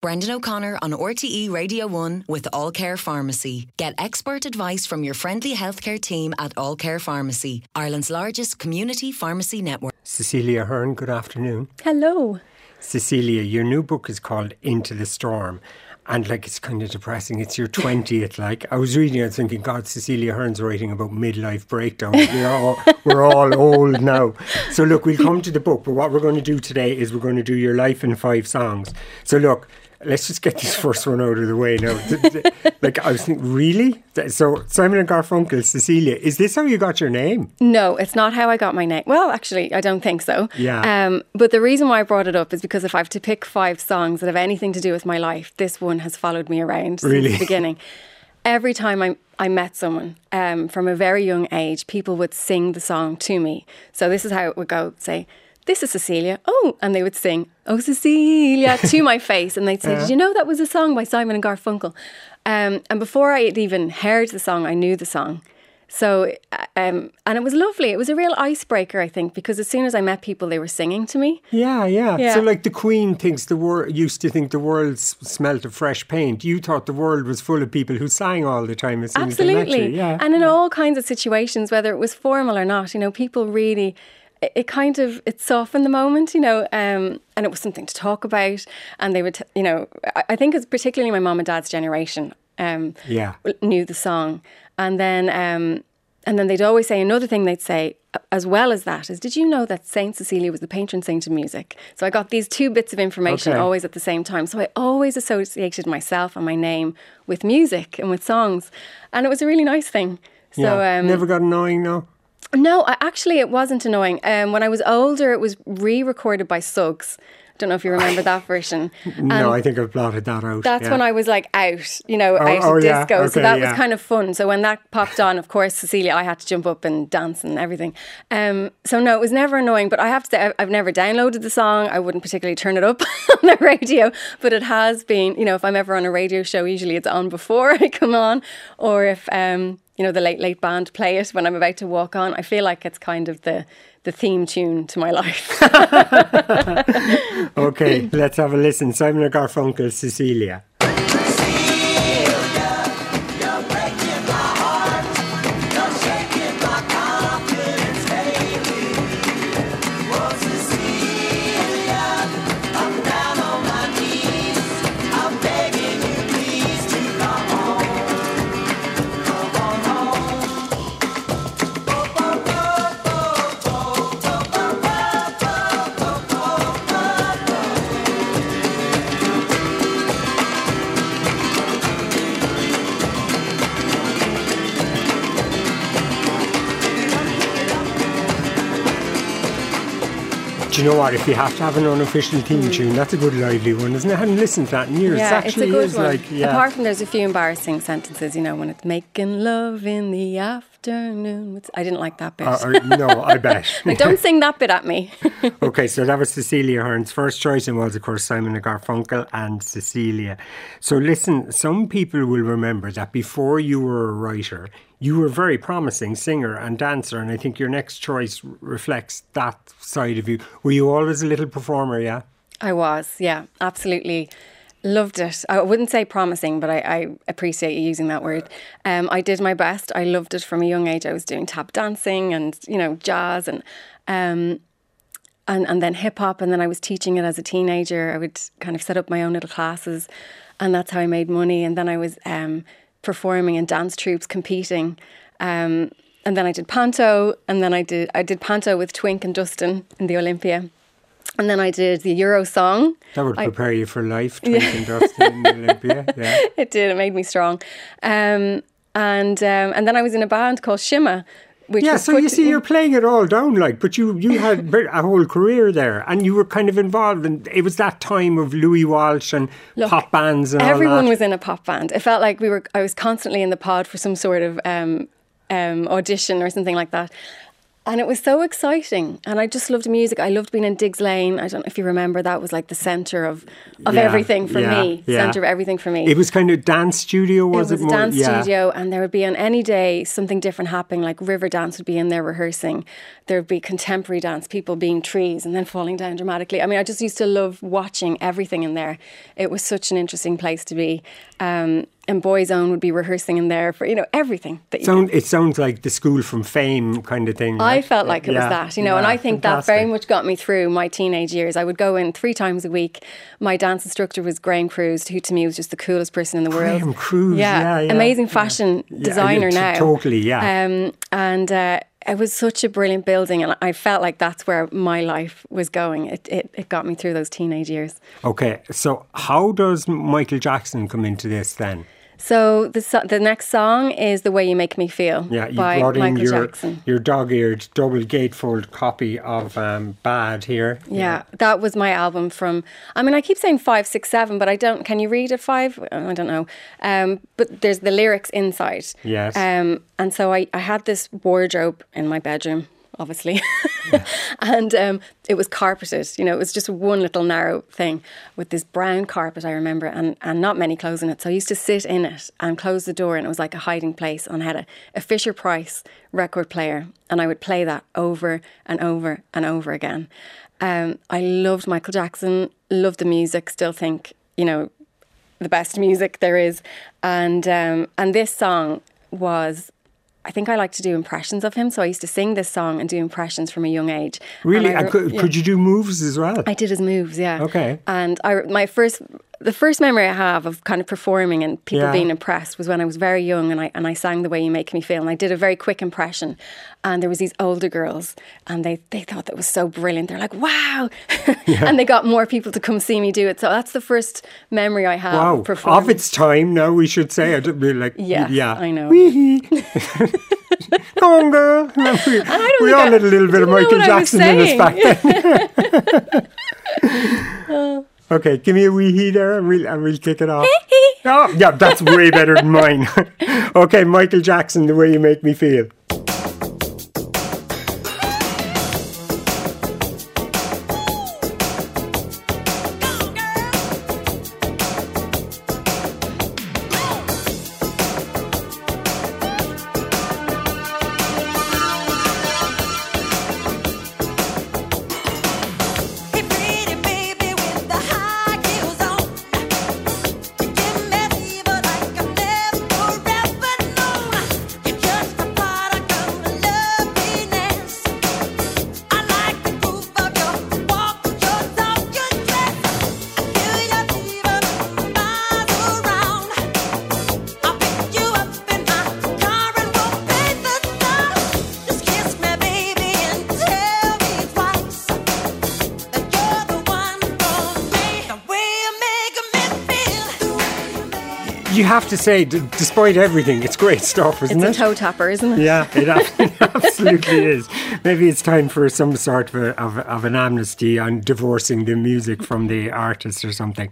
Brendan O'Connor on RTE Radio 1 with All Care Pharmacy. Get expert advice from your friendly healthcare team at All Care Pharmacy, Ireland's largest community pharmacy network. Cecilia Ahern, good afternoon. Hello. Cecilia, your new book is called Into the Storm. And it's kind of depressing. It's your 20th. I was reading it thinking, God, Cecilia Ahern's writing about midlife breakdowns. We're all old now. So look, we'll come to the book. But what we're going to do today is we're going to do your life in 5 songs. So look, let's just get this first one out of the way now. I was thinking, really? So Simon and Garfunkel, Cecilia, is this how you got your name? No, it's not how I got my name. Well, actually, I don't think so. Yeah. But the reason why I brought it up is because if I have to pick 5 songs that have anything to do with my life, this one has followed me around since the beginning. Every time I met someone from a very young age, people would sing the song to me. So this is how it would go, say, "This is Cecilia." Oh, and they would sing, "Oh, Cecilia," to my face. And they'd say, "Did you know that was a song by Simon and Garfunkel?" And before I had even heard the song, I knew the song. So, and it was lovely. It was a real icebreaker, I think, because as soon as I met people, they were singing to me. Yeah. So the Queen thinks used to think the world smelt of fresh paint. You thought the world was full of people who sang all the time as soon as they met you. Yeah. And in all kinds of situations, whether it was formal or not, people really... It softened the moment, and it was something to talk about. And they would, I think it's particularly my mum and dad's generation knew the song. And then they'd always say, another thing they'd say, as well as that, is, "Did you know that Saint Cecilia was the patron saint of music?" So I got these 2 bits of information always at the same time. So I always associated myself and my name with music and with songs. And it was a really nice thing. So never got annoying, no? No, actually, it wasn't annoying. When I was older, it was re-recorded by Suggs. Don't know if you remember that version. No, I think I've blotted that out. That's when I was out, out of disco. Okay, so that was kind of fun. So when that popped on, of course, Cecilia, I had to jump up and dance and everything. So no, it was never annoying. But I have to say, I've never downloaded the song. I wouldn't particularly turn it up on the radio. But it has been, if I'm ever on a radio show, usually it's on before I come on. Or if... the Late Late Band play it when I'm about to walk on. I feel like it's kind of the theme tune to my life. Okay, let's have a listen. Simon and Garfunkel, Cecilia. Do you know what? If you have to have an unofficial theme tune, that's a good lively one, isn't it? I hadn't listened to that in years. Yeah, it actually it's a good is one. Apart from there's a few embarrassing sentences, when it's making love in the afternoon. I didn't like that bit. No, I bet. Don't sing that bit at me. Okay, so that was Cecilia Ahern's first choice, and was, of course, Simon and Garfunkel and Cecilia. So listen, some people will remember that before you were a writer, you were a very promising singer and dancer, and I think your next choice reflects that side of you. Were you always a little performer, yeah? I was, yeah, absolutely. Loved it. I wouldn't say promising, but I appreciate you using that word. I did my best. I loved it from a young age. I was doing tap dancing and, jazz and then hip hop. And then I was teaching it as a teenager. I would kind of set up my own little classes, and that's how I made money. And then I was performing in dance troupes, competing. And then I did panto, and then I did panto with Twink and Dustin in the Olympia. And then I did the Euro song. That would prepare you for life, Twink and Dustin in the Olympia. Yeah. It did. It made me strong. And then I was in a band called Shima. So you see, you're playing it all down, but you had a whole career there, and you were kind of involved, and it was that time of Louis Walsh and pop bands and all that. Everyone was in a pop band. It felt like I was constantly in the pod for some sort of audition or something like that. And it was so exciting. And I just loved music. I loved being in Diggs Lane. I don't know if you remember, that was like the centre of everything for me. Centre of everything for me. It was kind of dance studio, was it? It was a dance studio, and there would be on any day something different happening, like River Dance would be in there rehearsing. There would be contemporary dance, people being trees and then falling down dramatically. I mean, I just used to love watching everything in there. It was such an interesting place to be. And Boyzone would be rehearsing in there for, everything. It sounds like the School from Fame kind of thing. I felt like it was that, and I think that very much got me through my teenage years. I would go in 3 times a week. My dance instructor was Graham Cruz, who to me was just the coolest person in the world. Graham Cruz, amazing fashion designer now. Totally, It was such a brilliant building, and I felt like that's where my life was going. It got me through those teenage years. Okay, so how does Michael Jackson come into this then? So the next song is "The Way You Make Me Feel" by Michael Jackson. Your dog-eared, double gatefold copy of "Bad" here. Yeah, that was my album from. I mean, I keep saying 5, 6, 7, but I don't. Can you read it 5? I don't know. But there's the lyrics inside. Yes. And so I had this wardrobe in my bedroom, obviously. And it was carpeted, it was just one little narrow thing with this brown carpet, I remember, and not many clothes in it. So I used to sit in it and close the door, and it was like a hiding place. And I had a Fisher-Price record player, and I would play that over and over and over again. I loved Michael Jackson, loved the music, still think, the best music there is. And this song was... I think I like to do impressions of him, so I used to sing this song and do impressions from a young age. Really? Could you do moves as well? I did his moves, yeah. Okay. And the first memory I have of kind of performing and people being impressed was when I was very young, and I sang "The Way You Make Me Feel," and I did a very quick impression. And there was these older girls, and they thought that was so brilliant. They're like, "Wow!" And they got more people to come see me do it. So that's the first memory I have. Wow, performing. of its time now, we should say. I'd be like, I know. Come on, girl. We all had a little bit of Michael Jackson in us back then. Okay, give me a wee hee there, and we'll kick it off. Oh, yeah, that's way better than mine. Okay, Michael Jackson, "The Way You Make Me Feel." You have to say, despite everything, it's great stuff, isn't it? It's a toe tapper, isn't it? Yeah, it absolutely is. Maybe it's time for some sort of an amnesty on divorcing the music from the artist or something.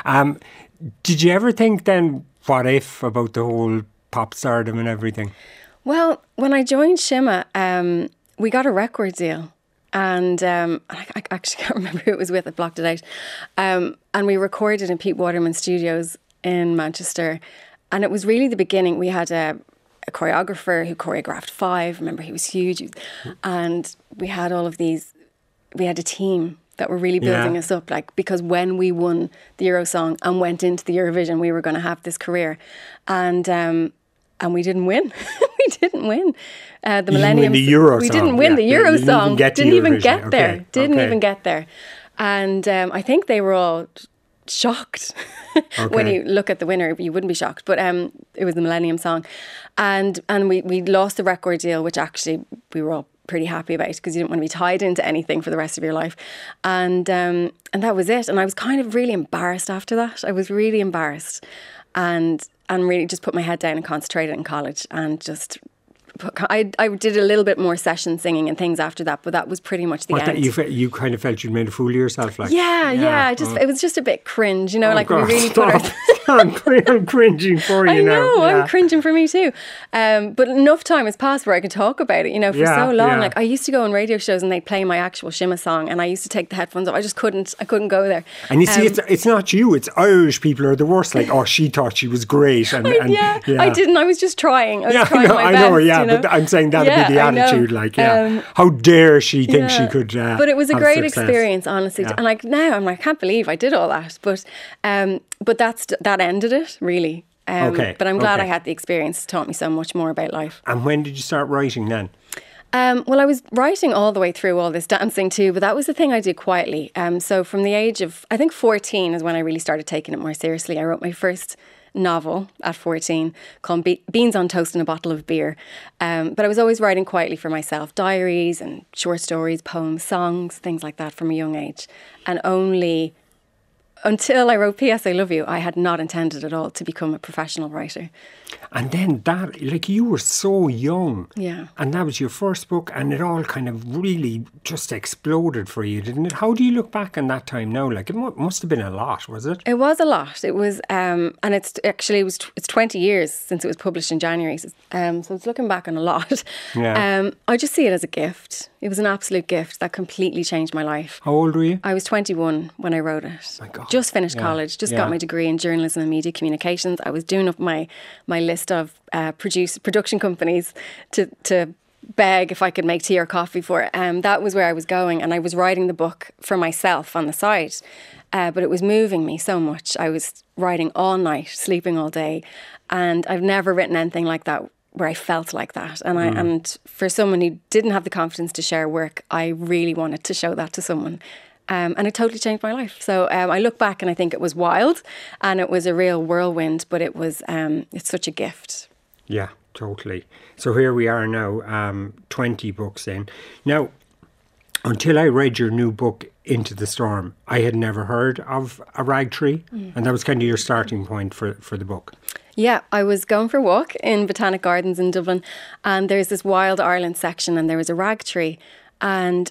Did you ever think then, what if, about the whole pop stardom and everything? Well, when I joined Shima, we got a record deal. And I actually can't remember who it was with, I blocked it out. And we recorded in Pete Waterman Studios in Manchester, and it was really the beginning. We had a choreographer who choreographed 5. Remember, he was huge, and we had all of these. We had a team that were really building us up, because when we won the Eurosong and went into the Eurovision, we were going to have this career, and we didn't win. We didn't win the Millennium. We didn't win the Eurosong. Didn't even get there. Didn't even get there, and I think they were all shocked. When you look at the winner, you wouldn't be shocked, but it was the Millennium Song, and we lost the record deal, which actually we were all pretty happy about, because you didn't want to be tied into anything for the rest of your life, and that was it. And I was kind of really embarrassed after that. I was really embarrassed, and really just put my head down and concentrated in college, and just I did a little bit more session singing and things after that, but that was pretty much the end. You kind of felt you'd made a fool of yourself, like. Yeah. It was just a bit cringe, we really put I'm cringing for you now. I know, Yeah. I'm cringing for me too. But enough time has passed where I can talk about it, you know, for Yeah, so long. yeah. Like I used to go on radio shows and they'd play my actual Shimma song and I used to take the headphones off. I couldn't go there. And you see, it's not you, it's Irish people are the worst. Like, oh, she thought she was great. And Yeah, I didn't. I was just trying. I was Yeah, trying my best. You know? but I'm saying that'd Yeah, be the I know. attitude. Like, how dare she think she Yeah. could? But it was a have great success. experience, honestly. Yeah. And like now, I'm like, I can't believe I did all that. But that ended it really. Okay, But I'm glad okay. I had the experience. It taught me so much more about life. And when did you start writing then? Well, I was writing all the way through all this dancing too, but that was the thing I did quietly. So from the age of, I think 14 is when I really started taking it more seriously. I wrote my first novel at 14 called Beans on Toast and a Bottle of Beer. But I was always writing quietly for myself, diaries and short stories, poems, songs, things like that from a young age. And only until I wrote P.S. I Love You, I had not intended at all to become a professional writer. And then that, like, you were so young. Yeah. And that was your first book, and it all kind of really just exploded for you, didn't it? How do you look back on that time now? Like, it must have been a lot, was it? It was a lot. It was, and it's 20 years since it was published in January. So it's looking back on a lot. Yeah. I just see it as a gift. It was an absolute gift that completely changed my life. How old were you? I was 21 when I wrote it. My God. Just finished Yeah. college, just Yeah. got my degree in journalism and media communications. I was doing up my list of production companies to beg if I could make tea or coffee for it. That was where I was going, and I was writing the book for myself on the side. But it was moving me so much. I was writing all night, sleeping all day, and I've never written anything like that where I felt like that. And and for someone who didn't have the confidence to share work, I really wanted to show that to someone. And it totally changed my life. So I look back and I think it was wild and it was a real whirlwind, but it was it's such a gift. Yeah, totally. So here we are now, 20 books in. Now, until I read your new book, Into the Storm, I had never heard of a rag tree. And that was kind of your starting point for the book. Yeah, I was going for a walk in Botanic Gardens in Dublin, and there's this Wild Ireland section, and there was a rag tree. And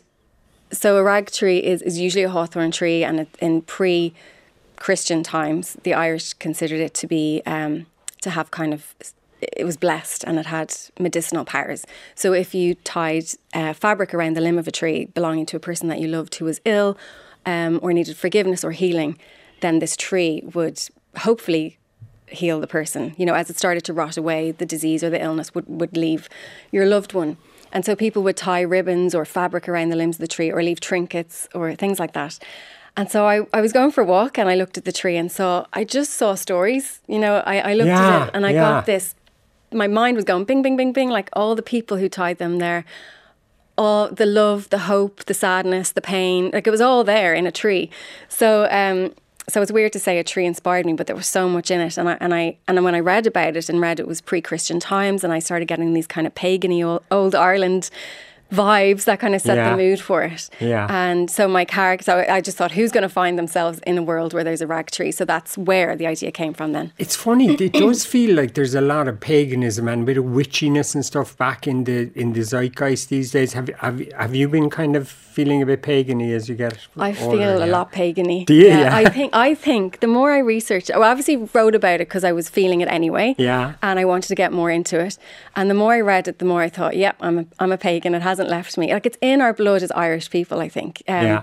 so a rag tree is usually a hawthorn tree, and in pre-Christian times, the Irish considered it to be, to have kind of, it was blessed and it had medicinal powers. So if you tied fabric around the limb of a tree belonging to a person that you loved who was ill or needed forgiveness or healing, then this tree would hopefully heal the person. You know, as it started to rot away, the disease or the illness would leave your loved one. And so people would tie ribbons or fabric around the limbs of the tree or leave trinkets or things like that. And so I was going for a walk and I looked at the tree and I just saw stories. You know, I looked at it and I got this, my mind was going bing, bing, bing, bing, like all the people who tied them there, all the love, the hope, the sadness, the pain, like it was all there in a tree. So it's weird to say a tree inspired me, but there was so much in it. And when I read about it and read it was pre-Christian times, and I started getting these kind of pagan-y old Ireland vibes that kind of set the mood for it. Yeah. And so my character, so I just thought, who's going to find themselves in a world where there's a rag tree? So that's where the idea came from then. It's funny, it does feel like there's a lot of paganism and a bit of witchiness and stuff back in the zeitgeist these days. Have you been kind of feeling a bit pagan-y as you get older? I feel a lot pagan-y. Do you? Yeah. I think the more I researched, I obviously wrote about it because I was feeling it anyway. Yeah. And I wanted to get more into it. And the more I read it, the more I thought, yep, I'm a pagan. It hasn't left me. Like, it's in our blood as Irish people, I think.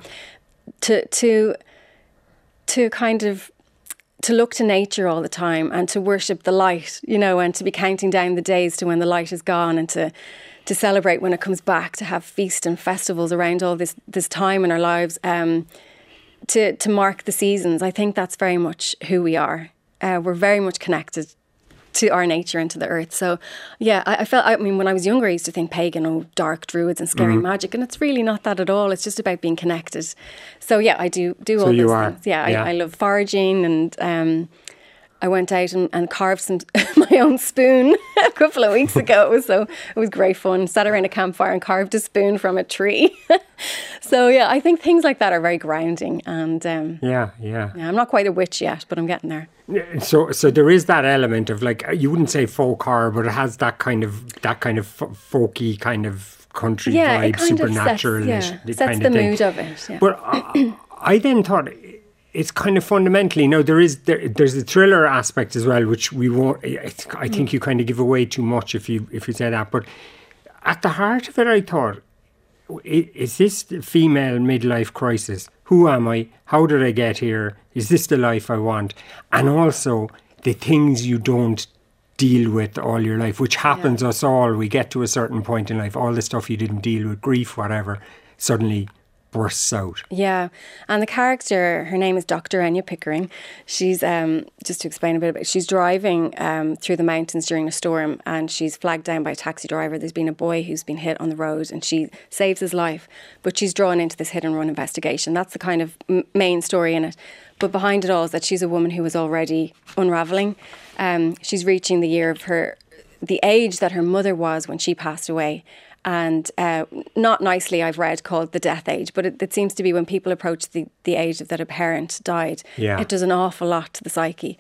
To kind of to look to nature all the time and to worship the light, you know, and to be counting down the days to when the light is gone, and to celebrate when it comes back, to have feasts and festivals around all this time in our lives, to mark the seasons. I think that's very much who we are. We're very much connected to our nature and to the earth. So, yeah, I mean, when I was younger, I used to think pagan, dark druids and scary magic, and it's really not that at all. It's just about being connected. So, yeah, I do all those things. Yeah, I love foraging, and I went out and carved my own spoon a couple of weeks ago. So it was great fun. Sat around a campfire and carved a spoon from a tree. So, yeah, I think things like that are very grounding. And yeah, I'm not quite a witch yet, but I'm getting there. So there is that element of, like, you wouldn't say folk horror, but it has that kind of folky kind of country vibe, supernatural. Sets the mood of it. Yeah. But I then thought, it's kind of fundamentally, there's a thriller aspect as well, which we won't, I think you kind of give away too much if you say that. But at the heart of it, I thought, is this the female midlife crisis? Who am I? How did I get here? Is this the life I want? And also the things you don't deal with all your life, which happens us all. We get to a certain point in life, all the stuff you didn't deal with, grief, whatever, suddenly bursts out. Yeah, and the character, her name is Dr. Enya Pickering. She's, just to explain a bit about it, she's driving through the mountains during a storm, and she's flagged down by a taxi driver. There's been a boy who's been hit on the road, and she saves his life, but she's drawn into this hit and run investigation. That's the kind of main story in it. But behind it all is that she's a woman who is already unravelling. She's reaching the year of the age that her mother was when she passed away. And not nicely, I've read, called the death age, but it seems to be when people approach the age that a parent died, it does an awful lot to the psyche.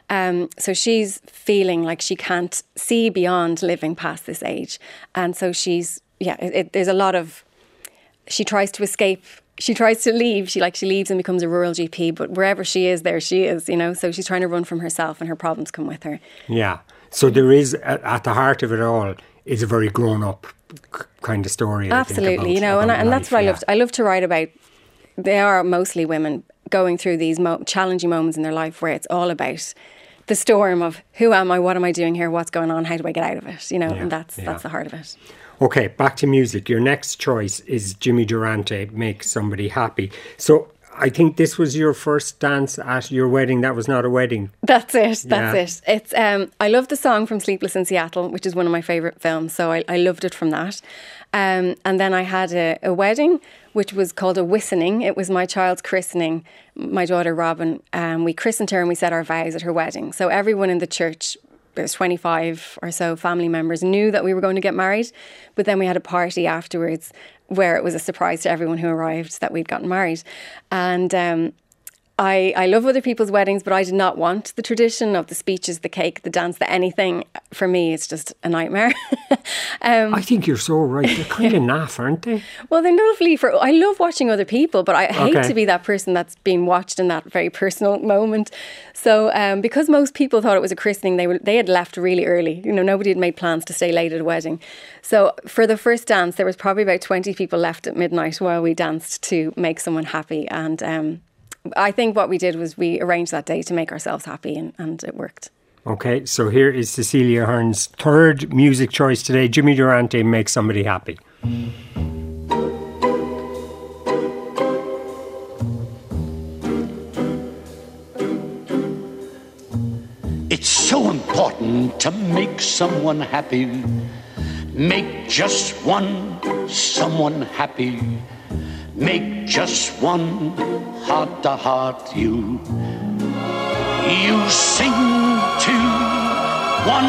So she's feeling like she can't see beyond living past this age. And so there's a lot of, she tries to escape. She tries to leave. She leaves and becomes a rural GP, but wherever she is, there she is, So she's trying to run from herself, and her problems come with her. Yeah. So there is, at the heart of it all, is a very grown-up kind of story. Absolutely, and that's what I loved. I love to write about. They are mostly women going through these challenging moments in their life where it's all about the storm of who am I, what am I doing here, what's going on, how do I get out of it, and that's the heart of it. Okay, back to music. Your next choice is Jimmy Durante, Make Somebody Happy. So I think this was your first dance at your wedding. That was not a wedding. That's it. It's I love the song from Sleepless in Seattle, which is one of my favourite films. So I loved it from that. And then I had a wedding, which was called a whistening. It was my child's christening, my daughter Robin. We christened her and we said our vows at her wedding. So everyone in the church, there's 25 or so family members, knew that we were going to get married. But then we had a party afterwards where it was a surprise to everyone who arrived that we'd gotten married. And I love other people's weddings, but I did not want the tradition of the speeches, the cake, the dance, the anything. For me, it's just a nightmare. I think you're so right. They're kind of naff, aren't they? Well, they're lovely. I love watching other people, but I hate to be that person that's being watched in that very personal moment. So because most people thought it was a christening, they had left really early. Nobody had made plans to stay late at a wedding. So for the first dance, there was probably about 20 people left at midnight while we danced to make someone happy. And I think what we did was we arranged that day to make ourselves happy, and it worked. Okay, so here is Cecilia Ahern's third music choice today. Jimmy Durante, Make Somebody Happy. It's so important to make someone happy. Make just one someone happy. Make just one heart-to-heart you. You sing to one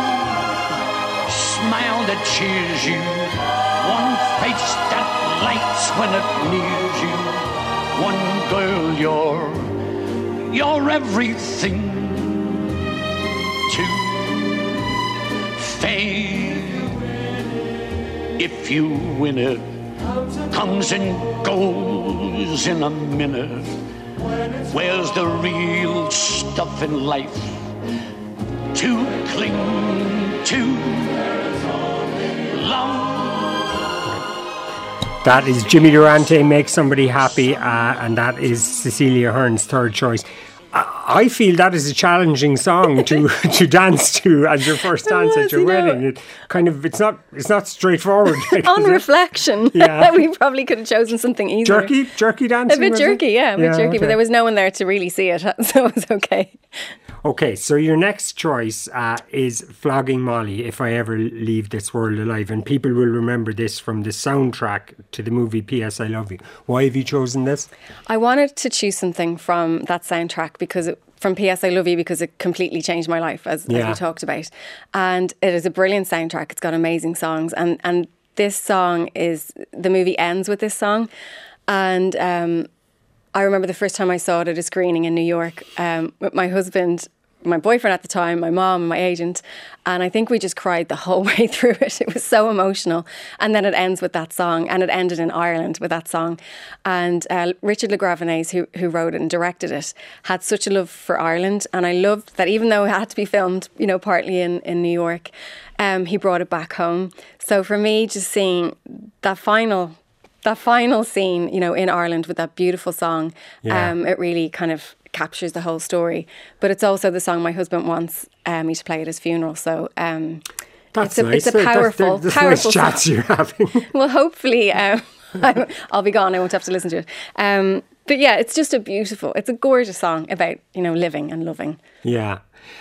smile that cheers you, one face that lights when it nears you, one girl you're everything to. Fame, if you win it, comes and goes in a minute. Where's the real stuff in life to cling to? Love. That is Jimmy Durante, Make Somebody Happy, and that is Cecilia Ahern's third choice. I feel that is a challenging song to dance to as your first dance at your wedding. It's not straightforward. On reflection, we probably could have chosen something easier. Jerky dancing. A bit jerky, okay. But there was no one there to really see it, so it was okay. Okay, so your next choice is Flogging Molly, If I Ever Leave This World Alive. And people will remember this from the soundtrack to the movie P.S. I Love You. Why have you chosen this? I wanted to choose something from that soundtrack from P.S. I Love You because it completely changed my life, as we talked about. And it is a brilliant soundtrack. It's got amazing songs. And this song the movie ends with this song. And I remember the first time I saw it at a screening in New York with my husband. my boyfriend at the time, my mom, and my agent. And I think we just cried the whole way through it. It was so emotional. And then it ends with that song, and it ended in Ireland with that song. And Richard Le Gravenais, who wrote it and directed it, had such a love for Ireland. And I loved that even though it had to be filmed, partly in New York, he brought it back home. So for me, just seeing that final scene, in Ireland with that beautiful song, it really kind of captures the whole story. But it's also the song my husband wants me to play at his funeral. So that's it's a powerful, that's powerful nice chats song. you're having. Well, hopefully I'll be gone. I won't have to listen to it. But yeah, it's just it's a gorgeous song about, living and loving. Yeah.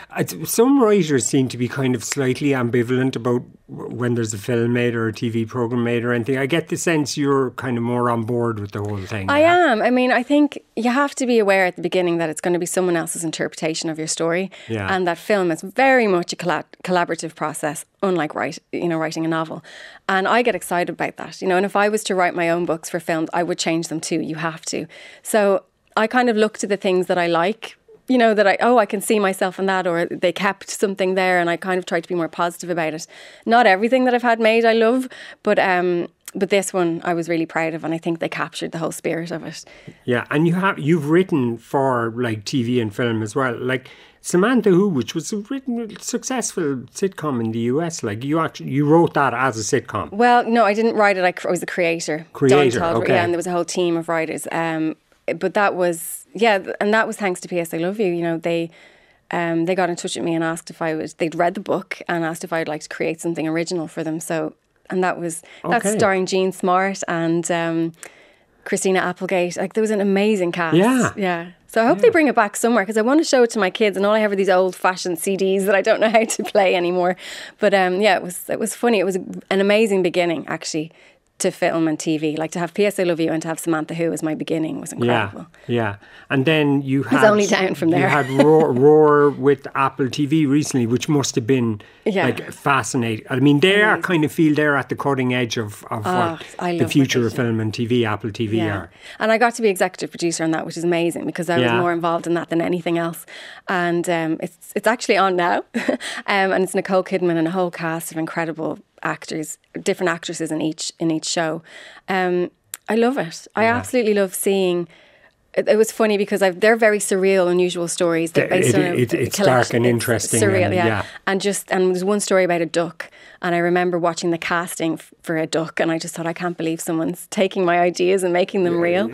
Some writers seem to be kind of slightly ambivalent about when there's a film made or a TV programme made or anything. I get the sense you're kind of more on board with the whole thing. I am. I mean, I think you have to be aware at the beginning that it's going to be someone else's interpretation of your story. Yeah. And that film is very much a collaborative process, unlike writing a novel. And I get excited about that. And if I was to write my own books for films, I would change them too. You have to. So I kind of look to the things that I like, that I can see myself in that, or they kept something there, and I kind of try to be more positive about it. Not everything that I've had made I love, but this one I was really proud of, and I think they captured the whole spirit of it. Yeah, and you've written for like TV and film as well, like Samantha Who, which was a successful sitcom in the US. Like you wrote that as a sitcom. Well, no, I didn't write it. I was the creator. Creator, Don Tolliver, okay. Yeah, and there was a whole team of writers. But that was, and that was thanks to P.S. I Love You. They got in touch with me and asked they'd read the book and asked if I'd like to create something original for them. So, and that's starring Jean Smart and Christina Applegate. Like, there was an amazing cast. Yeah. So I hope they bring it back somewhere, because I want to show it to my kids, and all I have are these old-fashioned CDs that I don't know how to play anymore. But it was funny. It was an amazing beginning, actually, to film and TV. Like, to have P.S. I Love You and to have Samantha Who as my beginning was incredible. Yeah. And then you had... It's only down from there. You had Roar with Apple TV recently, which must have been like fascinating. I mean, they are kind of feel they're at the cutting edge of what the future of film and TV, Apple TV are. And I got to be executive producer on that, which is amazing, because I was more involved in that than anything else. And it's actually on now. And it's Nicole Kidman and a whole cast of incredible actors, different actresses in each show. I love it. I absolutely love seeing. It was funny because they're very surreal, unusual stories. They're based on it's dark and interesting. Surreal, and there's one story about a duck, and I remember watching the casting for a duck, and I just thought, I can't believe someone's taking my ideas and making them real.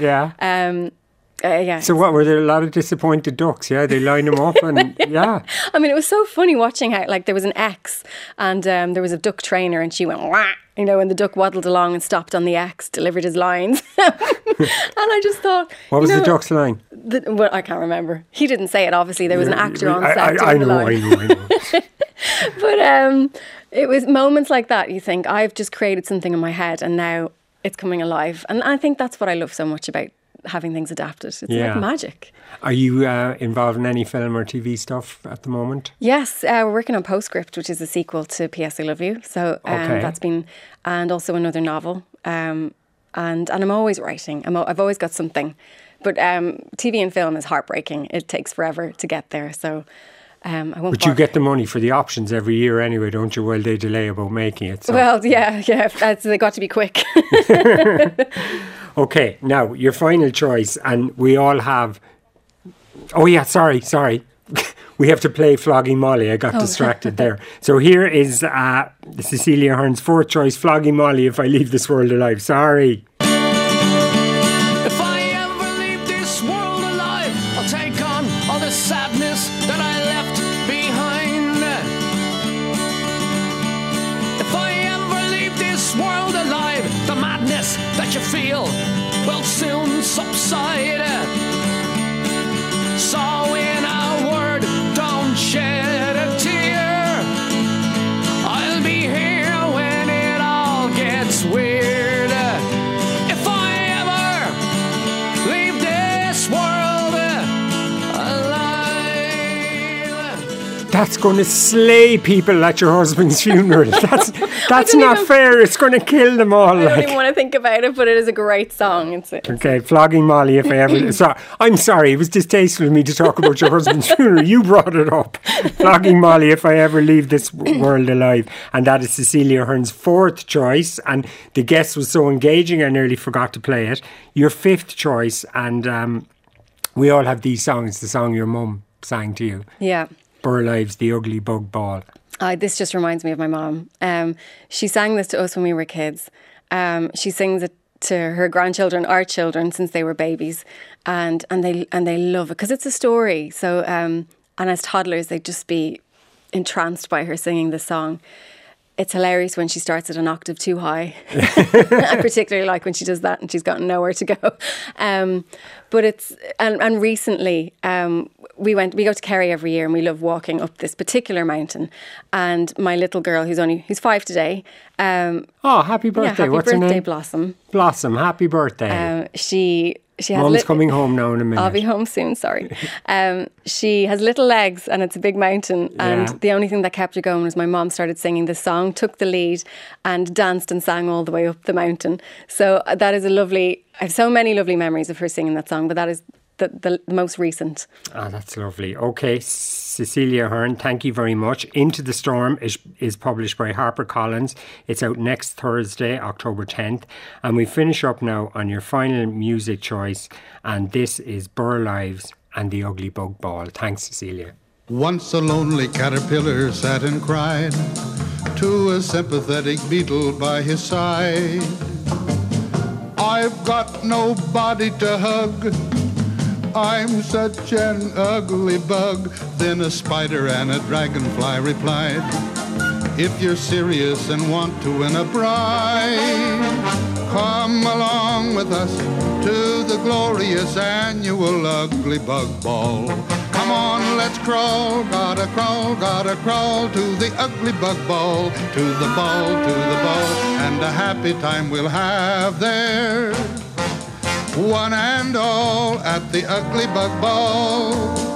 So what, were there a lot of disappointed ducks? Yeah, they line them up and I mean, it was so funny watching how, like, there was an X and there was a duck trainer, and she went wah, and the duck waddled along and stopped on the X, delivered his lines. And I just thought, what was the duck's line? Well, I can't remember. He didn't say it, obviously. There was an actor on set. I know. But it was moments like that you think, I've just created something in my head and now it's coming alive. And I think that's what I love so much about having things adapted. It's like magic. Are you involved in any film or TV stuff at the moment? Yes, we're working on Postscript, which is a sequel to P.S. I Love You. So that's been, and also another novel. And I'm always writing. I've always got something. But TV and film is heartbreaking. It takes forever to get there. So I won't. But you get the money for the options every year anyway, don't you? While they delay about making it. So. Well, yeah. They got to be quick. Okay, now your final choice, and we all have. Oh yeah, sorry. We have to play Flogging Molly. I got distracted there. So here is Cecilia Ahern's fourth choice, Flogging Molly, If I Leave This World Alive. Sorry. If I ever leave this world alive, I'll take on all the sadness that I left behind. If I ever leave this world alive, the madness that you feel will soon subside. So in a word, don't shed a tear. I'll be here when it all gets weird. If I ever leave this world alive. That's going to slay people at your husband's funeral. That's not fair. It's going to kill them all. I don't even want to think about it, but it is a great song. Okay, Flogging Molly, if I ever... I'm sorry, it was distasteful of me to talk about your husband's funeral. You brought it up. Flogging Molly, if I ever leave this world alive. And that is Cecilia Ahern's fourth choice. And the guest was so engaging, I nearly forgot to play it. Your fifth choice, and we all have these songs. The song your mum sang to you. Yeah. Burl Ives, The Ugly Bug Ball. This just reminds me of my mom. She sang this to us when we were kids. She sings it to her grandchildren, our children, since they were babies, and they love it because it's a story. So and as toddlers, they'd just be entranced by her singing this song. It's hilarious when she starts at an octave too high. I particularly like when she does that and she's got nowhere to go. But it's and recently we go to Kerry every year and we love walking up this particular mountain. And my little girl, who's 5 today. Happy birthday! Yeah, happy What's birthday, her name? Blossom. Blossom, happy birthday! She has Mum's coming home now in a minute. I'll be home soon, sorry. She has little legs and it's a big mountain. And the only thing that kept her going was my mom started singing this song, took the lead and danced and sang all the way up the mountain. So that is I have so many lovely memories of her singing that song, but that is the most recent. That's lovely. Okay, Cecilia Ahern, thank you very much. Into the Storm is published by HarperCollins. It's out next Thursday, October 10th. And we finish up now on your final music choice. And this is Burl Ives and The Ugly Bug Ball. Thanks, Cecilia. Once a lonely caterpillar sat and cried to a sympathetic beetle by his side. I've got nobody to hug, I'm such an ugly bug. Then a spider and a dragonfly replied, if you're serious and want to win a prize, come along with us to the glorious annual Ugly Bug Ball. Come on, let's crawl, gotta crawl to the Ugly Bug Ball, to the ball, and a happy time we'll have there. One and all at the Ugly Bug Ball.